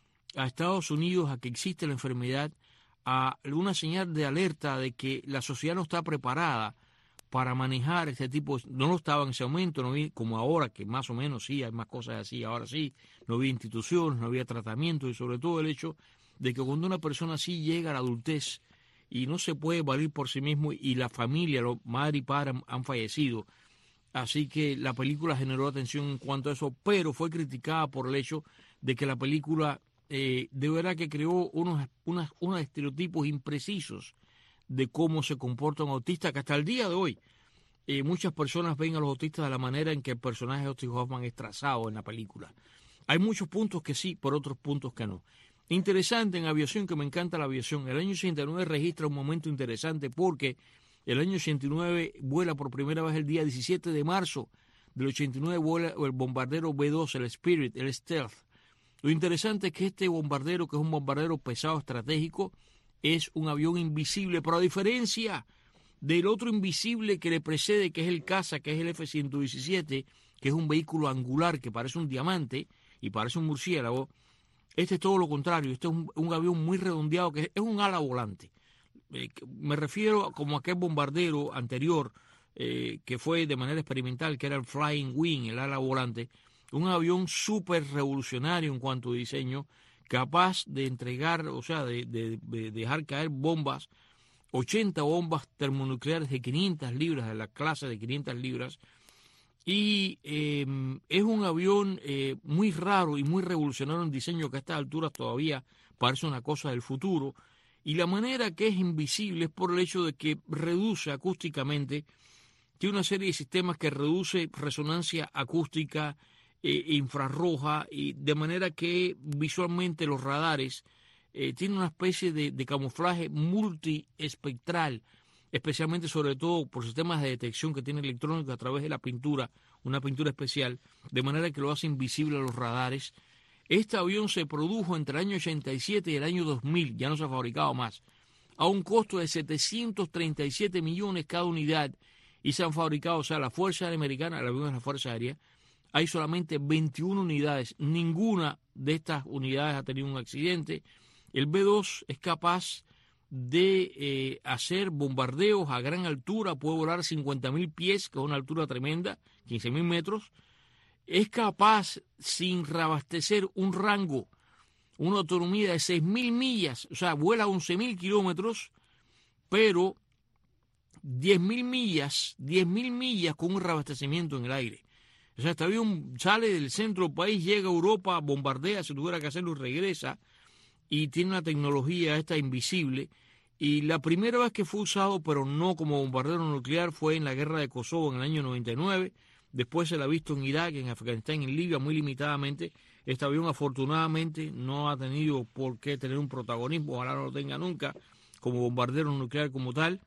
a Estados Unidos a que existe la enfermedad, a una señal de alerta de que la sociedad no está preparada para manejar este tipo de... No lo estaba en ese momento, no había, como ahora, que más o menos sí, hay más cosas así, ahora sí, no había instituciones, no había tratamiento, y sobre todo el hecho de que cuando una persona así llega a la adultez y no se puede valer por sí mismo y la familia, los madre y padre han, han fallecido, así que la película generó atención en cuanto a eso, pero fue criticada por el hecho de que la película eh, de verdad que creó unos, unos, unos estereotipos imprecisos de cómo se comporta un autista, que hasta el día de hoy eh, muchas personas ven a los autistas de la manera en que el personaje de Dustin Hoffman es trazado en la película. Hay muchos puntos que sí, por otros puntos que no. Interesante en aviación, que me encanta la aviación. El año ochenta y nueve registra un momento interesante porque el año ochenta y nueve vuela por primera vez el día diecisiete de marzo del ochenta y nueve, vuela el bombardero B dos, el Spirit, el Stealth. Lo interesante es que este bombardero, que es un bombardero pesado estratégico, es un avión invisible, pero a diferencia del otro invisible que le precede, que es el caza, que es el F ciento diecisiete, que es un vehículo angular que parece un diamante y parece un murciélago, este es todo lo contrario. Este es un, un avión muy redondeado, que es un ala volante. Eh, me refiero a como aquel bombardero anterior, eh, que fue de manera experimental, que era el Flying Wing, el ala volante, un avión súper revolucionario en cuanto a diseño, capaz de entregar, o sea, de, de, de dejar caer bombas, ochenta bombas termonucleares de quinientas libras, de la clase de quinientas libras, y eh, es un avión eh, muy raro y muy revolucionario en diseño, que a estas alturas todavía parece una cosa del futuro, y la manera que es invisible es por el hecho de que reduce acústicamente, tiene una serie de sistemas que reduce resonancia acústica, Eh, infrarroja, y de manera que visualmente los radares eh, tienen una especie de, de camuflaje multiespectral, especialmente sobre todo por sistemas de detección que tiene electrónica a través de la pintura, una pintura especial, de manera que lo hace invisible a los radares. Este avión se produjo entre el año ochenta y siete y el año dos mil, ya no se ha fabricado más, a un costo de setecientos treinta y siete millones cada unidad, y se han fabricado, o sea, la Fuerza Aérea Americana, el avión de la Fuerza Aérea, hay solamente veintiuna unidades, ninguna de estas unidades ha tenido un accidente. El B dos es capaz de eh, hacer bombardeos a gran altura, puede volar cincuenta mil pies, que es una altura tremenda, quince mil metros. Es capaz, sin reabastecer, un rango, una autonomía de seis mil millas, o sea, vuela once mil kilómetros, pero diez mil millas, diez mil millas con un reabastecimiento en el aire. O sea, este avión sale del centro del país, llega a Europa, bombardea, si tuviera que hacerlo, y regresa, y tiene una tecnología esta invisible. Y la primera vez que fue usado, pero no como bombardero nuclear, fue en la guerra de Kosovo en el año noventa y nueve. Después se la ha visto en Irak, en Afganistán, en Libia, muy limitadamente. Este avión, afortunadamente, no ha tenido por qué tener un protagonismo, ojalá no lo tenga nunca, como bombardero nuclear como tal.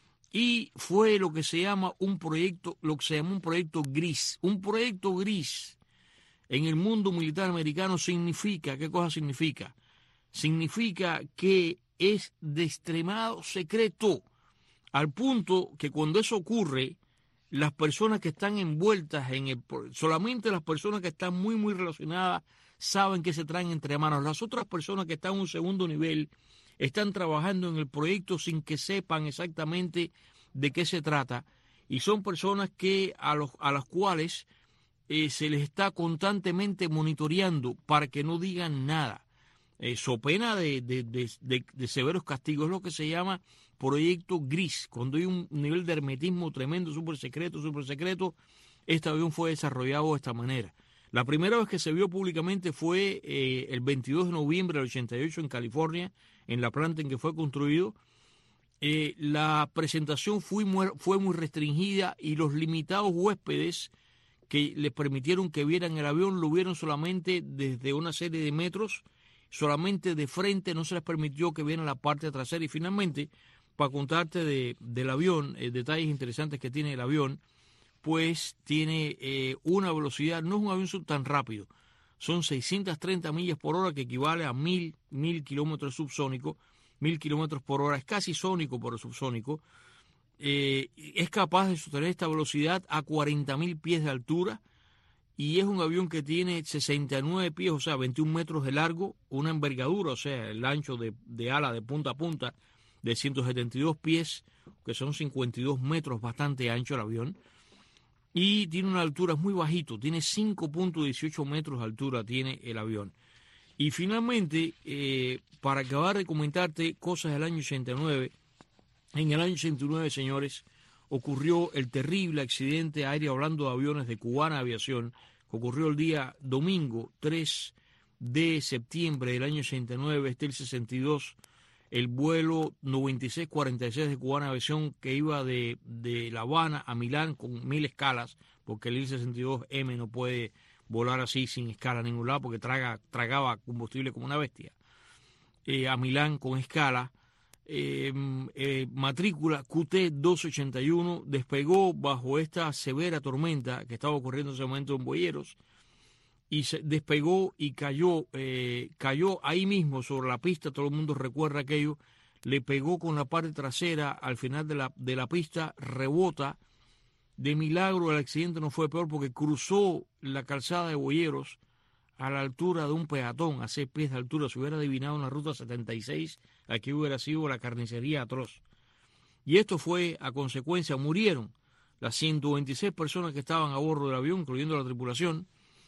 Y fue lo que se llama un proyecto, lo que se llama un proyecto gris. Un proyecto gris en el mundo militar americano significa, ¿qué cosa significa? Significa que es de extremado secreto, al punto que cuando eso ocurre, las personas que están envueltas en el, solamente las personas que están muy, muy relacionadas saben que se traen entre manos. Las otras personas que están en un segundo nivel están trabajando en el proyecto sin que sepan exactamente de qué se trata, y son personas que a, los, a las cuales eh, se les está constantemente monitoreando para que no digan nada, eh, so pena de, de, de, de, de severos castigos. Es lo que se llama proyecto gris, cuando hay un nivel de hermetismo tremendo, súper secreto, súper secreto. Este avión fue desarrollado de esta manera. La primera vez que se vio públicamente fue eh, el veintidós de noviembre del ochenta y ocho en California, en la planta en que fue construido. Eh, la presentación fue muy, fue muy restringida y los limitados huéspedes que les permitieron que vieran el avión lo vieron solamente desde una serie de metros, solamente de frente, no se les permitió que vieran la parte trasera. Y finalmente, para contarte de, del avión, eh, detalles interesantes que tiene el avión, pues tiene eh, una velocidad, no es un avión tan rápido, son seiscientas treinta millas por hora, que equivale a mil, mil kilómetros subsónicos, mil kilómetros por hora, es casi sónico por el subsónico. Eh, es capaz de sostener esta velocidad a cuarenta mil pies de altura y es un avión que tiene sesenta y nueve pies, o sea, veintiún metros de largo, una envergadura, o sea, el ancho de, de ala de punta a punta de ciento setenta y dos pies, que son cincuenta y dos metros, bastante ancho el avión, y tiene una altura muy bajito, tiene cinco punto dieciocho metros de altura tiene el avión. Y finalmente, eh, para acabar de comentarte cosas del año ochenta y nueve, en el año ochenta y nueve, señores, ocurrió el terrible accidente aéreo, hablando de aviones de Cubana Aviación, que ocurrió el día domingo tres de septiembre del año ochenta y nueve, este el sesenta y dos, el vuelo noventa y seis cuarenta y seis de Cubana Aviación, que iba de, de La Habana a Milán con mil escalas, porque el I sesenta y dos eme no puede volar así sin escala a ningún lado, porque traga, tragaba combustible como una bestia. Eh, a Milán con escala. Eh, eh, matrícula Q T doscientos ochenta y uno, despegó bajo esta severa tormenta que estaba ocurriendo en ese momento en Boyeros, y se despegó y cayó, eh, cayó ahí mismo sobre la pista. Todo el mundo recuerda aquello, le pegó con la parte trasera al final de la, de la pista, rebota. De milagro el accidente no fue peor, porque cruzó la calzada de Boyeros a la altura de un peatón, a seis pies de altura. Se hubiera adivinado en la ruta setenta y seis, aquí hubiera sido la carnicería atroz. Y esto fue a consecuencia, murieron las ciento veintiséis personas que estaban a bordo del avión, incluyendo la tripulación.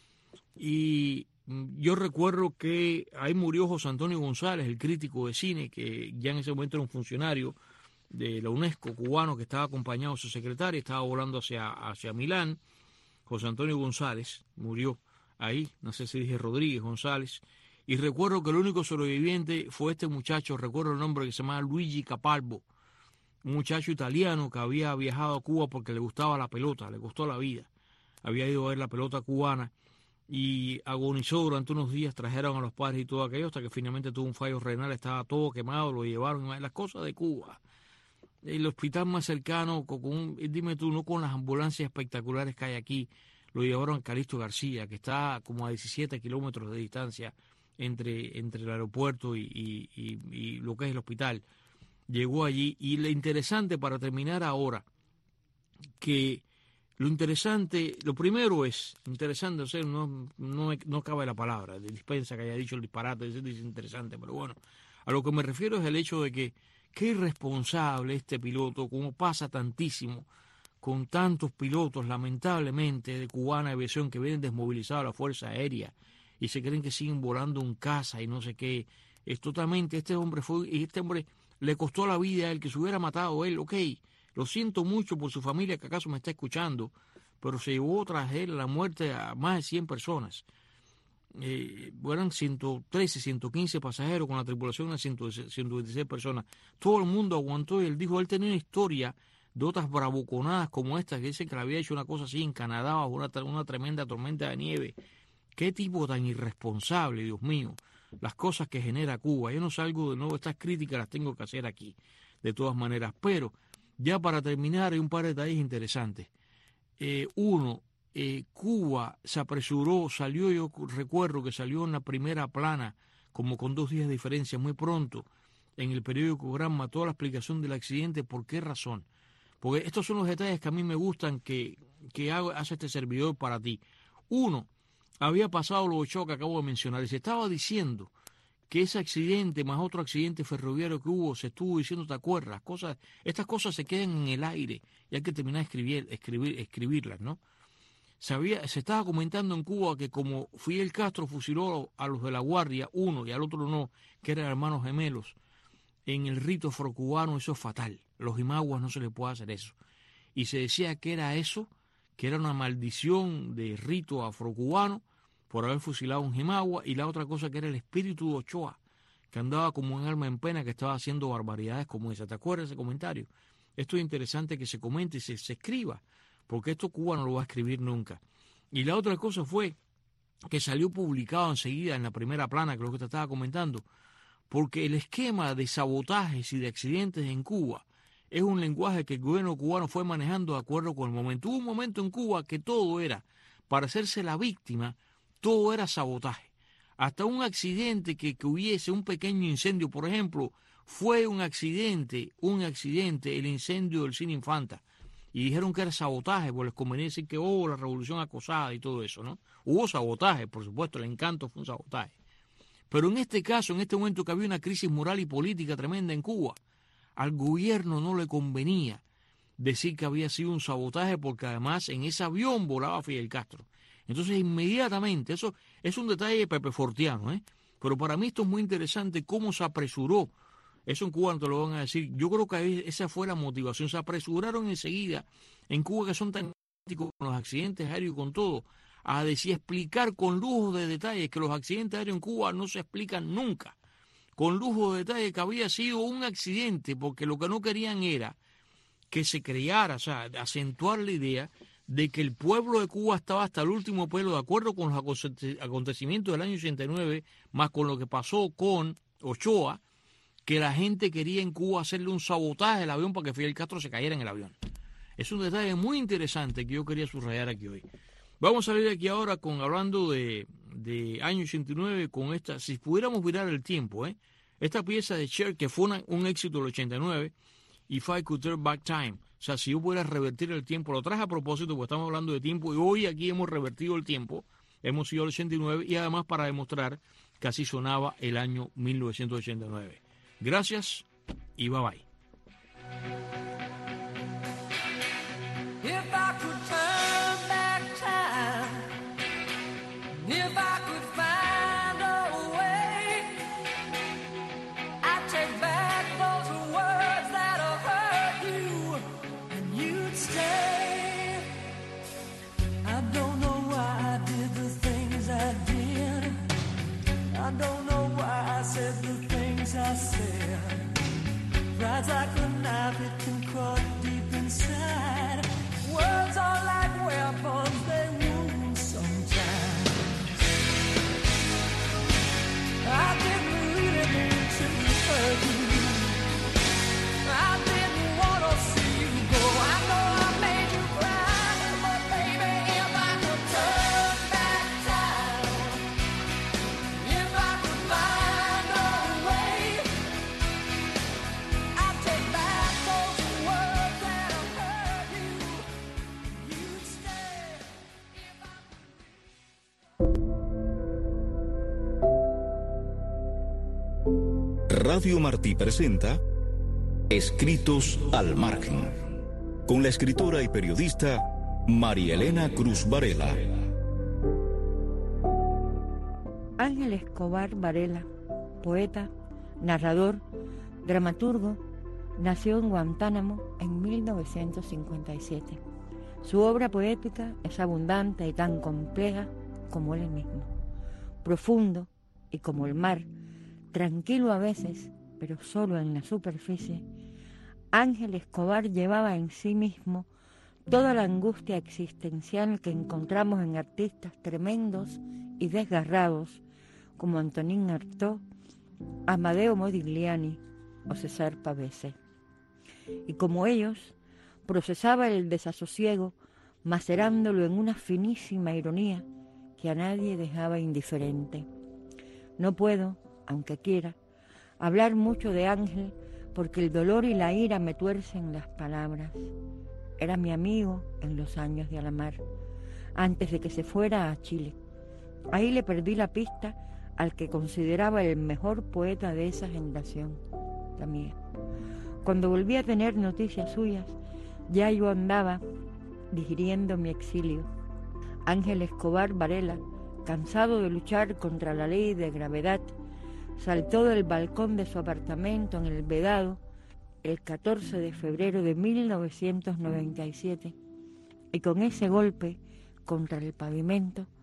Y yo recuerdo que ahí murió José Antonio González, el crítico de cine, que ya en ese momento era un funcionario de la UNESCO cubano, que estaba acompañado de su secretaria, estaba volando hacia, hacia Milán. José Antonio González murió ahí, no sé si dije Rodríguez González, y recuerdo que el único sobreviviente fue este muchacho, recuerdo el nombre, que se llamaba Luigi Capalbo, un muchacho italiano que había viajado a Cuba porque le gustaba la pelota, le costó la vida, había ido a ver la pelota cubana y agonizó durante unos días. Trajeron a los padres y todo aquello hasta que finalmente tuvo un fallo renal, estaba todo quemado, lo llevaron, las cosas de Cuba. El hospital más cercano, con un, dime tú, no con las ambulancias espectaculares que hay aquí, lo llevaron a Calixto García, que está como a diecisiete kilómetros de distancia entre, entre el aeropuerto y, y, y, y lo que es el hospital. Llegó allí, y lo interesante, para terminar ahora, que lo interesante, lo primero es, interesante, o sea, no, no, no cabe la palabra, de dispensa que haya dicho el disparate, es interesante, pero bueno, a lo que me refiero es el hecho de que qué irresponsable este piloto, como pasa tantísimo con tantos pilotos, lamentablemente, de Cubana Aviación, que vienen desmovilizados a la Fuerza Aérea y se creen que siguen volando en casa y no sé qué. Es totalmente, este hombre fue, y este hombre le costó la vida a él, que se hubiera matado él, ok, lo siento mucho por su familia que acaso me está escuchando, pero se llevó tras él la muerte a más de cien personas. Eh, eran ciento trece, ciento quince pasajeros, con la tripulación de ciento veintiséis personas. Todo el mundo aguantó, y él dijo, él tenía una historia de otras bravuconadas como esta, que dicen que le había hecho una cosa así en Canadá bajo una, una tremenda tormenta de nieve. Qué tipo tan irresponsable, Dios mío, las cosas que genera Cuba. Yo no salgo de nuevo, estas críticas las tengo que hacer aquí, de todas maneras. Pero ya para terminar, hay un par de detalles interesantes. Eh, uno, eh, Cuba se apresuró, salió, yo recuerdo que salió en la primera plana, como con dos días de diferencia, muy pronto, en el periódico Granma, toda la explicación del accidente. ¿Por qué razón? Porque estos son los detalles que a mí me gustan que, que hace este servidor para ti. Uno, había pasado lo ocho que acabo de mencionar, y se estaba diciendo que ese accidente más otro accidente ferroviario que hubo, se estuvo diciendo, ¿te acuerdas? Cosas, estas cosas se quedan en el aire y hay que terminar de escribir, escribir, escribirlas, ¿no? Se, había, se estaba comentando en Cuba que como Fidel Castro fusiló a los de la Guardia, uno y al otro no, que eran hermanos gemelos, en el rito afrocubano, eso es fatal. Los imaguas no se les puede hacer eso. Y se decía que era eso, que era una maldición de rito afrocubano, por haber fusilado a un Jimagua, y la otra cosa que era el espíritu de Ochoa, que andaba como un alma en pena, que estaba haciendo barbaridades como esa. ¿Te acuerdas de ese comentario? Esto es interesante que se comente y se, se escriba, porque esto Cuba no lo va a escribir nunca. Y la otra cosa fue que salió publicado enseguida en la primera plana, que es lo que te estaba comentando, porque el esquema de sabotajes y de accidentes en Cuba es un lenguaje que el gobierno cubano fue manejando de acuerdo con el momento. Hubo un momento en Cuba que todo era, para hacerse la víctima, todo era sabotaje. Hasta un accidente que, que hubiese, un pequeño incendio, por ejemplo, fue un accidente, un accidente, el incendio del Cine Infanta. Y dijeron que era sabotaje, porque les convenía decir que hubo oh, la revolución acosada y todo eso, ¿no? Hubo sabotaje, por supuesto, el Encanto fue un sabotaje. Pero en este caso, en este momento que había una crisis moral y política tremenda en Cuba, al gobierno no le convenía decir que había sido un sabotaje, porque además en ese avión volaba Fidel Castro. Entonces inmediatamente, eso es un detalle de Pepe Fortiano, ¿eh? Pero para mí esto es muy interesante cómo se apresuró. Eso en Cuba no te lo van a decir. Yo creo que esa fue la motivación. Se apresuraron enseguida en Cuba, que son tan críticos con los accidentes aéreos y con todo, a decir, explicar con lujo de detalles que los accidentes aéreos en Cuba no se explican nunca. Con lujo de detalle que había sido un accidente, porque lo que no querían era que se creara, o sea, acentuar la idea de que el pueblo de Cuba estaba hasta el último pelo de acuerdo con los acontecimientos del año ochenta y nueve, más con lo que pasó con Ochoa, que la gente quería en Cuba hacerle un sabotaje al avión para que Fidel Castro se cayera en el avión. Es un detalle muy interesante que yo quería subrayar aquí hoy. Vamos a salir aquí ahora con hablando de, de año ochenta y nueve con esta, si pudiéramos virar el tiempo, ¿eh? Esta pieza de Cher, que fue una, un éxito del ochenta y nueve, If I Could Turn Back Time. O sea, si yo pudiera revertir el tiempo, lo traje a propósito porque estamos hablando de tiempo y hoy aquí hemos revertido el tiempo, hemos ido al ochenta y nueve y además para demostrar que así sonaba el año mil novecientos ochenta y nueve. Gracias y bye bye. If I could turn back time, if I could find a way, I'd take back those words that have hurt you, and you'd stay. I don't know why I did the things I did. I don't know why I said the things I said. Pride's like a knife, it can cut deep inside. Words are like weapons, they wound sometimes. I didn't really mean to hurt you. I didn't want to see you go. I know I made you cry, but baby, if I could turn back time, if I could find a way, I'd take back those words that have hurt you. You'd stay if I Radio Martí presenta Escritos al Margen, con la escritora y periodista María Elena Cruz Varela. Ángel Escobar Varela, poeta, narrador, dramaturgo, nació en Guantánamo en mil novecientos cincuenta y siete. Su obra poética es abundante y tan compleja como él mismo, profundo y como el mar, tranquilo a veces, pero solo en la superficie. Ángel Escobar llevaba en sí mismo toda la angustia existencial que encontramos en artistas tremendos y desgarrados como Antonín Artaud, Amadeo Modigliani o César Pavese. Y como ellos, procesaba el desasosiego, macerándolo en una finísima ironía que a nadie dejaba indiferente. No puedo, aunque quiera, hablar mucho de Ángel porque el dolor y la ira me tuercen las palabras. Era mi amigo en los años de Alamar, antes de que se fuera a Chile. Ahí le perdí la pista al que consideraba el mejor poeta de esa generación, la mía. Cuando volví a tener noticias suyas, ya yo andaba digiriendo mi exilio. Ángel Escobar Varela, cansado de luchar contra la ley de gravedad, saltó del balcón de su apartamento en el Vedado el catorce de febrero de mil novecientos noventa y siete y con ese golpe contra el pavimento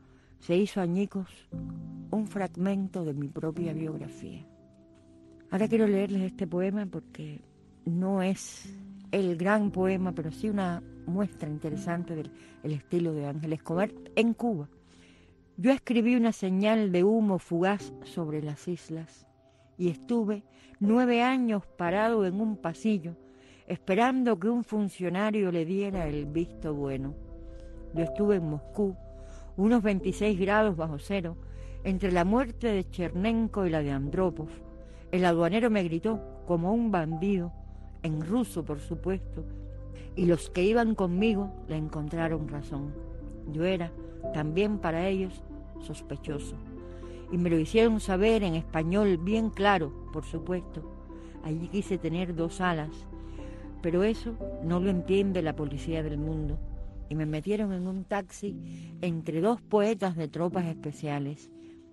se hizo añicos un fragmento de mi propia biografía. Ahora quiero leerles este poema porque no es el gran poema, pero sí una muestra interesante del el estilo de Ángel Escobar en Cuba. Yo escribí una señal de humo fugaz sobre las islas y estuve nueve años parado en un pasillo esperando que un funcionario le diera el visto bueno. Yo estuve en Moscú, unos veintiséis grados bajo cero, entre la muerte de Chernenko y la de Andropov. El aduanero me gritó como un bandido, en ruso por supuesto, y los que iban conmigo le encontraron razón. Yo era, también para ellos, sospechoso. Y me lo hicieron saber en español bien claro, por supuesto. Allí quise tener dos alas, pero eso no lo entiende la policía del mundo. Y me metieron en un taxi entre dos poetas de tropas especiales.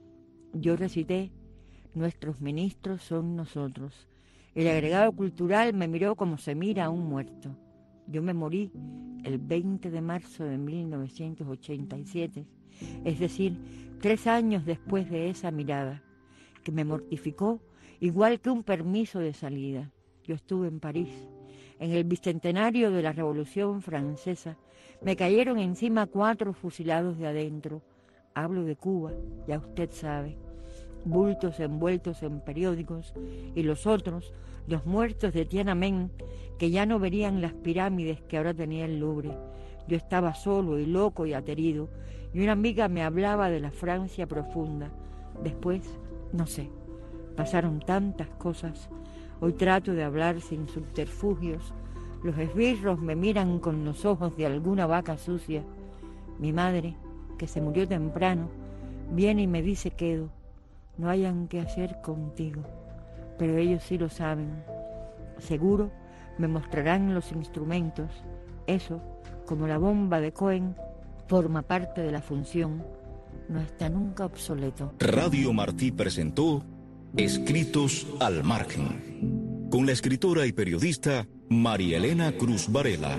Yo recité, nuestros ministros son nosotros. El agregado cultural me miró como se mira a un muerto. Yo me morí el veinte de marzo de mil novecientos ochenta y siete, es decir, tres años después de esa mirada, que me mortificó igual que un permiso de salida. Yo estuve en París, en el bicentenario de la Revolución Francesa. Me cayeron encima cuatro fusilados de adentro. Hablo de Cuba, ya usted sabe. Bultos envueltos en periódicos, y los otros, los muertos de Tiananmen, que ya no verían las pirámides que ahora tenía el Louvre. Yo estaba solo y loco y aterido, y una amiga me hablaba de la Francia profunda. Después, no sé, pasaron tantas cosas. Hoy trato de hablar sin subterfugios. Los esbirros me miran con los ojos de alguna vaca sucia. Mi madre, que se murió temprano, viene y me dice quedo. No hayan que hacer contigo, pero ellos sí lo saben. Seguro me mostrarán los instrumentos. Eso, como la bomba de Cohen, forma parte de la función. No está nunca obsoleto. Radio Martí presentó Escritos al Margen, con la escritora y periodista María Elena Cruz Varela.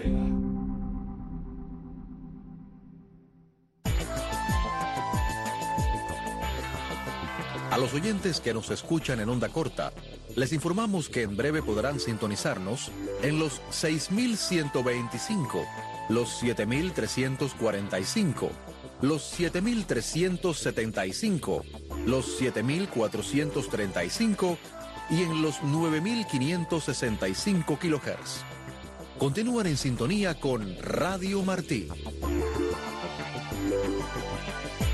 A los oyentes que nos escuchan en onda corta, les informamos que en breve podrán sintonizarnos en los seis mil ciento veinticinco, los siete mil trescientos cuarenta y cinco, los siete mil trescientos setenta y cinco, los siete mil cuatrocientos treinta y cinco y en los nueve mil quinientos sesenta y cinco kilohertz. Continúan en sintonía con Radio Martí.